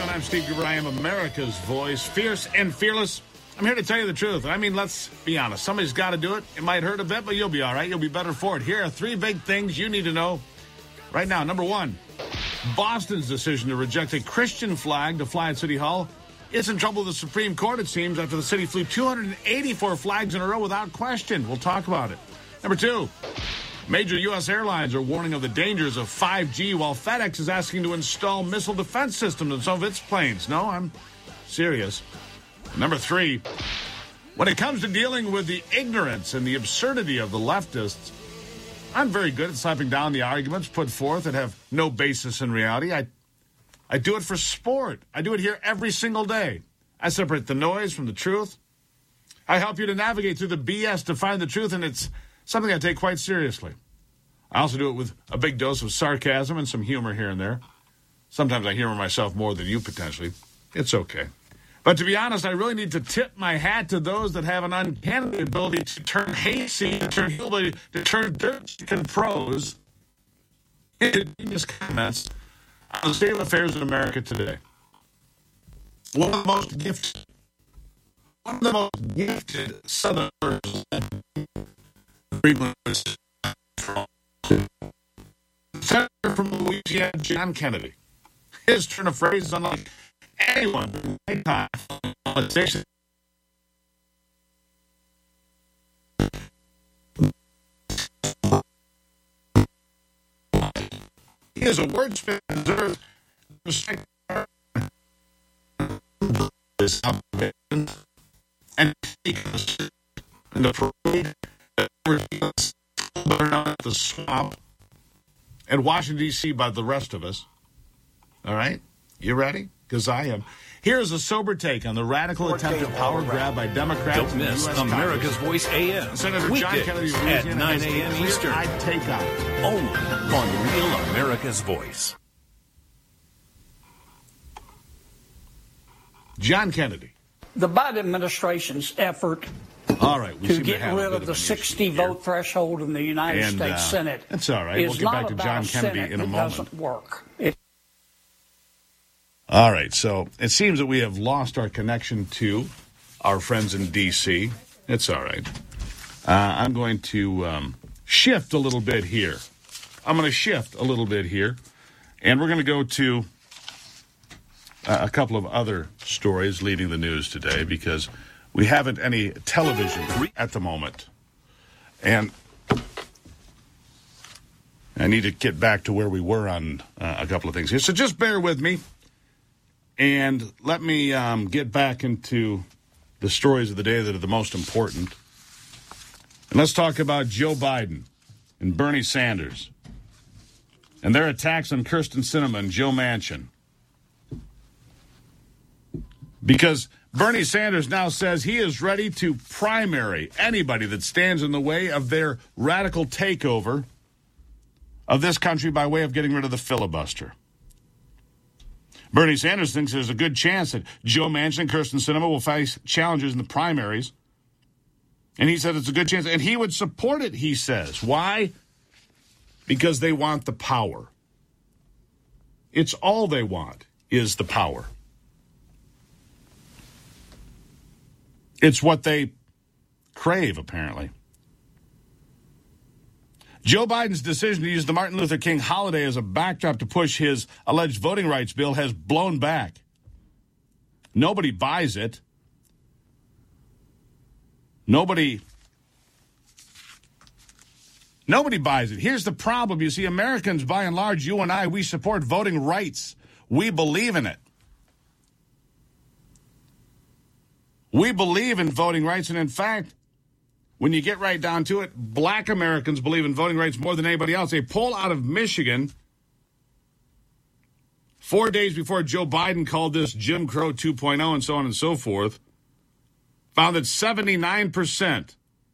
everyone. I'm Steve Gruber. I am America's voice, fierce and fearless. I'm here to tell you the truth. I mean, let's be honest. Somebody's got to do it. It might hurt a bit, but you'll be all right. You'll be better for it. Here are three big things you need to know right now. Number one, Boston's decision to reject a Christian flag to fly at City Hall is in trouble with the Supreme Court, it seems, after the city flew 284 flags in a row without question. We'll talk about it. Number two, major U.S. airlines are warning of the dangers of 5G, while FedEx is asking to install missile defense systems in some of its planes. No, I'm serious. Number three, when it comes to dealing with the ignorance and the absurdity of the leftists, I'm very good at slapping down the arguments put forth that have no basis in reality. I do it for sport. I do it here every single day. I separate the noise from the truth. I help you to navigate through the BS to find the truth, and it's something I take quite seriously. I also do it with a big dose of sarcasm and some humor here and there. Sometimes I humor myself more than you potentially. It's okay. But to be honest, I really need to tip my hat to those that have an uncanny ability to turn hayseed, to turn hillbilly, to turn dirt chicken prose into genius comments on the state of affairs in America today. One of the most gifted Southerners Senator from Louisiana, John Kennedy. His turn of phrase is unlike anyone in my time. He is a wordsmith and deserves respect and the parade at the swamp at Washington, D.C. by the rest of us. All right? You ready? Because I am. Here's a sober take on the radical attempted power grab by Democrats. Don't miss America's Voice AM. Senator John Kennedy of at Louisiana 9 a.m. Eastern. I'd take on Only on Real America's Voice. John Kennedy. The Biden administration's effort all right, to get rid of the 60-vote threshold in the United States Senate that's all right. We'll get back to John Kennedy in a moment. Doesn't work. All right, so it seems that we have lost our connection to our friends in D.C. It's all right. I'm going to shift a little bit here. And we're going to go to a couple of other stories leading the news today because we haven't any television at the moment. And I need to get back to where we were on a couple of things here. So just bear with me. And let me get back into the stories of the day that are the most important. And let's talk about Joe Biden and Bernie Sanders and their attacks on Kyrsten Sinema and Joe Manchin. Because Bernie Sanders now says he is ready to primary anybody that stands in the way of their radical takeover of this country by way of getting rid of the filibuster. Bernie Sanders thinks there's a good chance that Joe Manchin and Kyrsten Sinema will face challenges in the primaries. And he said it's a good chance. And he would support it, he says. Why? Because they want the power. It's all they want is the power. It's what they crave, apparently. Joe Biden's decision to use the Martin Luther King holiday as a backdrop to push his alleged voting rights bill has blown back. Nobody buys it. Nobody buys it. Here's the problem. You see, Americans, by and large, you and I, we support voting rights. We believe in it. We believe in voting rights, and in fact, when you get right down to it, black Americans believe in voting rights more than anybody else. A poll out of Michigan 4 days before Joe Biden called this Jim Crow 2.0 and so on and so forth, found that 79%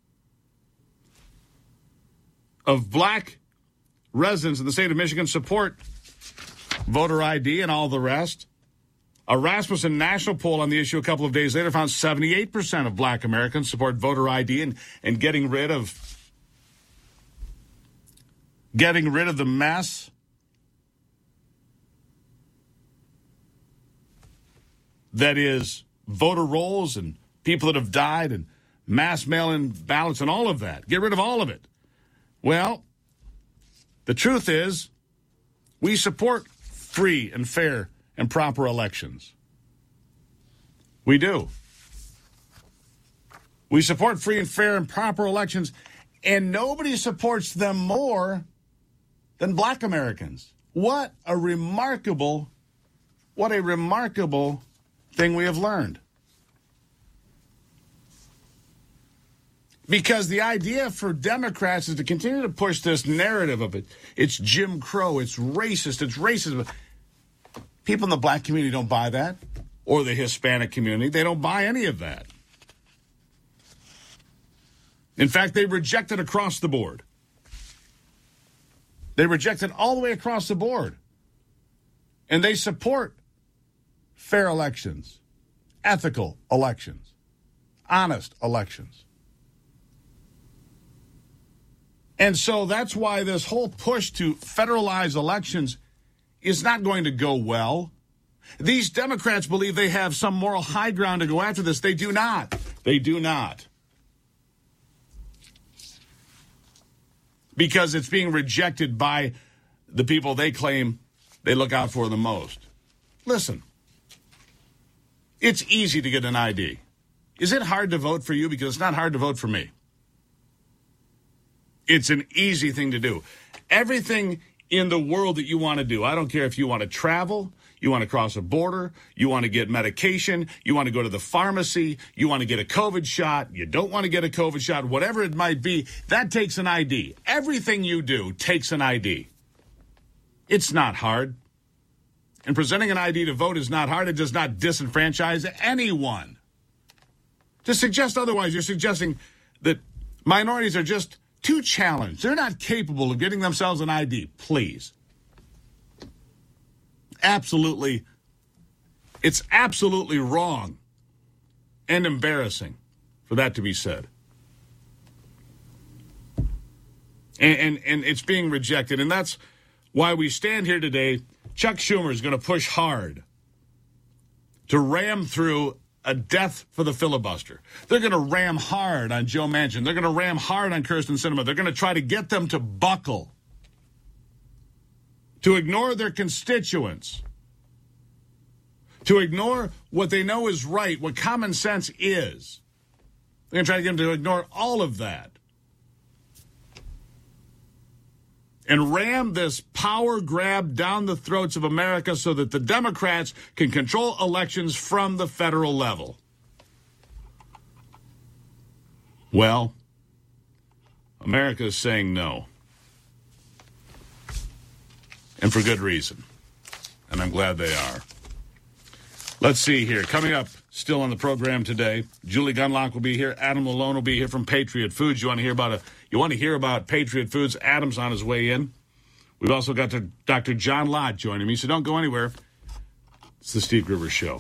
of black residents in the state of Michigan support voter ID and all the rest. A Rasmussen national poll on the issue a couple of days later found 78% of black Americans support voter ID and getting rid of the mess that is voter rolls and people that have died and mass mail-in ballots and all of that. Get rid of all of it. Well, the truth is we support free and fair and proper elections. We do. We support free and fair and proper elections, and nobody supports them more than black Americans. What a remarkable thing we have learned. Because the idea for Democrats is to continue to push this narrative of it. It's Jim Crow, it's racist, it's racism. People in the black community don't buy that, or the Hispanic community. They don't buy any of that. In fact, they reject it across the board. They reject it all the way across the board. And they support fair elections, ethical elections, honest elections. And so that's why this whole push to federalize elections is not going to go well. These Democrats believe they have some moral high ground to go after this. They do not. They do not. Because it's being rejected by the people they claim they look out for the most. Listen, it's easy to get an ID. Is it hard to vote for you? Because it's not hard to vote for me. It's an easy thing to do. Everything in the world that you want to do, I don't care if you want to travel, you want to cross a border, you want to get medication, you want to go to the pharmacy, you want to get a COVID shot, you don't want to get a COVID shot, whatever it might be, that takes an ID. Everything you do takes an ID. It's not hard. And presenting an ID to vote is not hard. It does not disenfranchise anyone. To suggest otherwise, you're suggesting that minorities are just too challenged. They're not capable of getting themselves an ID. Please. Absolutely. It's absolutely wrong and embarrassing for that to be said. And it's being rejected. And that's why we stand here today. Chuck Schumer is going to push hard to ram through a death for the filibuster. They're going to ram hard on Joe Manchin. They're going to ram hard on Kyrsten Sinema. They're going to try to get them to buckle, to ignore their constituents, to ignore what they know is right, what common sense is. They're going to try to get them to ignore all of that and ram this power grab down the throats of America so that the Democrats can control elections from the federal level. Well, America is saying no. And for good reason. And I'm glad they are. Let's see here. Coming up, still on the program today, Julie Gunlock will be here. Adam Malone will be here from Patriot Foods. You want to hear about Patriot Foods? Adam's on his way in. We've also got Dr. John Lott joining me, so don't go anywhere. It's the Steve Gruber Show.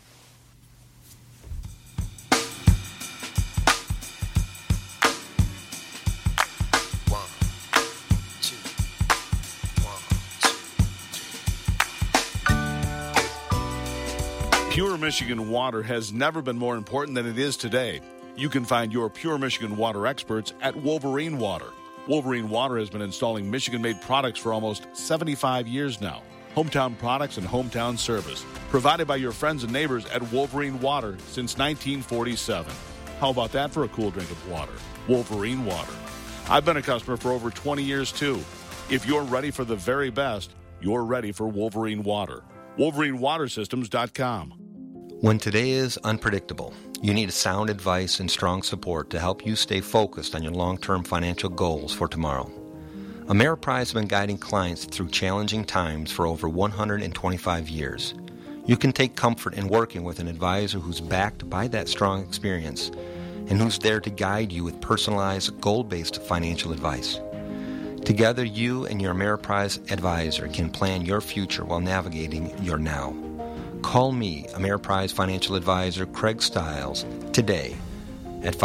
Pure Michigan water has never been more important than it is today. You can find your Pure Michigan water experts at Wolverine Water. Wolverine Water has been installing Michigan-made products for almost 75 years now. Hometown products and hometown service provided by your friends and neighbors at Wolverine Water since 1947. How about that for a cool drink of water? Wolverine Water. I've been a customer for over 20 years, too. If you're ready for the very best, you're ready for Wolverine Water. WolverineWaterSystems.com. When today is unpredictable, you need sound advice and strong support to help you stay focused on your long-term financial goals for tomorrow. Ameriprise has been guiding clients through challenging times for over 125 years. You can take comfort in working with an advisor who's backed by that strong experience and who's there to guide you with personalized, goal-based financial advice. Together, you and your Ameriprise advisor can plan your future while navigating your now. Call me, Ameriprise Financial Advisor Craig Stiles, today at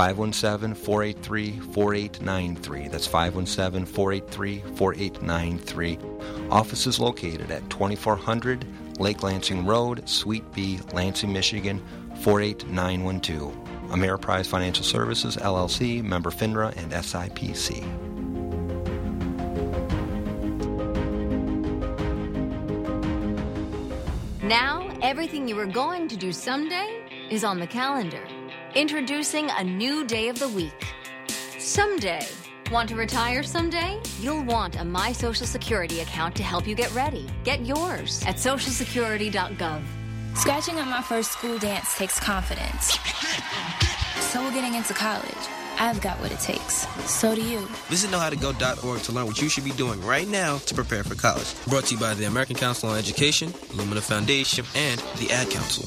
517-483-4893. That's 517-483-4893. Office is located at 2400 Lake Lansing Road, Suite B, Lansing, Michigan, 48912. Ameriprise Financial Services, LLC, member FINRA and SIPC. Now, everything you were going to do someday is on the calendar. Introducing a new day of the week. Someday. Want to retire someday? You'll want a My Social Security account to help you get ready. Get yours at socialsecurity.gov. Scratching at my first school dance takes confidence. So we're getting into college. I've got what it takes. So do you. Visit knowhowtogo.org to learn what you should be doing right now to prepare for college. Brought to you by the American Council on Education, Lumina Foundation, and the Ad Council.